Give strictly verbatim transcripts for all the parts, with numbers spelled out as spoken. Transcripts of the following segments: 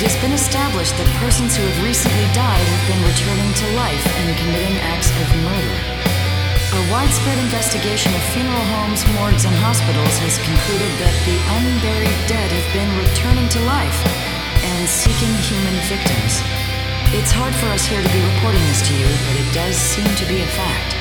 has been established that persons who have recently died have been returning to life and committing acts of murder. A widespread investigation of funeral homes, morgues, and hospitals has concluded that the unburied dead have been returning to life and seeking human victims. It's hard for us here to be reporting this to you, but it does seem to be a fact.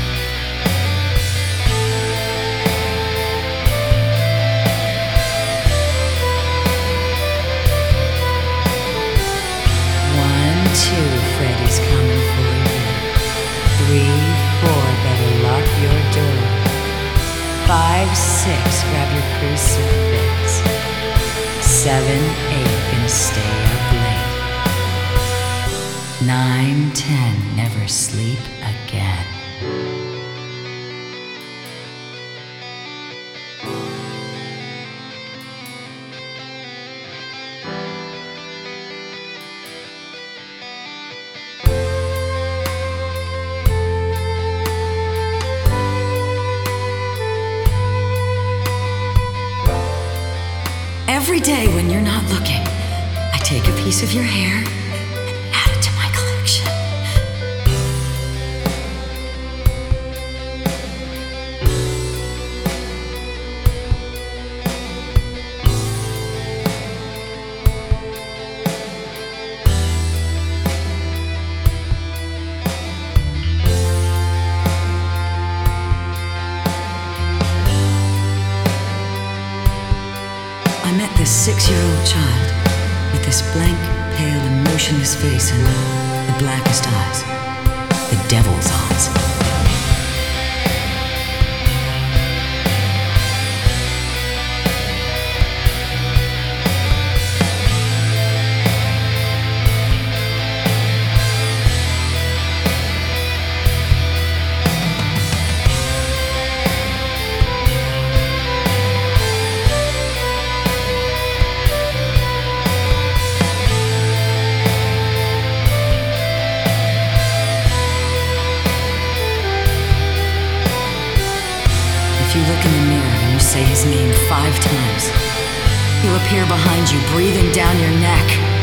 Two, Freddy's coming for you. Three, four, better lock your door. Five, six, grab your crucifix. Seven, eight, gonna stay up late. Nine, ten, never sleep again. Every day when you're not looking, I take a piece of your hair and add it to my collection. I met this six-year-old child with this blank, pale, and motionless face and the blackest eyes, the devil's eyes. If you look in the mirror and you say his name five times, he'll appear behind you, breathing down your neck.